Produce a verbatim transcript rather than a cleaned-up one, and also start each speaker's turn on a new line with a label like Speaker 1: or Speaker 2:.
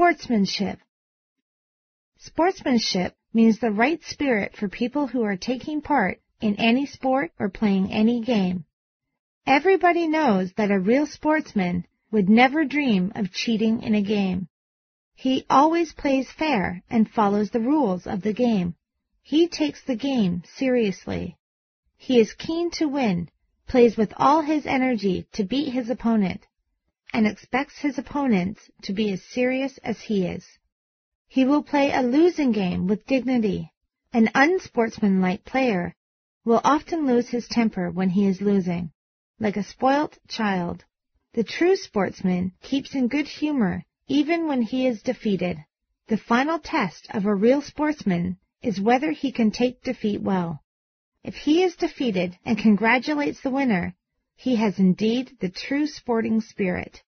Speaker 1: Sportsmanship. Sportsmanship means the right spirit for people who are taking part in any sport or playing any game. Everybody knows that a real sportsman would never dream of cheating in a game. He always plays fair and follows the rules of the game. He takes the game seriously. He is keen to win, plays with all his energy to beat his opponent, and expects his opponents to be as serious as he is. He will play a losing game with dignity. An unsportsmanlike player will often lose his temper when he is losing, like a spoilt child. The true sportsman keeps in good humor even when he is defeated. The final test of a real sportsman is whether he can take defeat well. If he is defeated and congratulates the winner, he has indeed the true sporting spirit.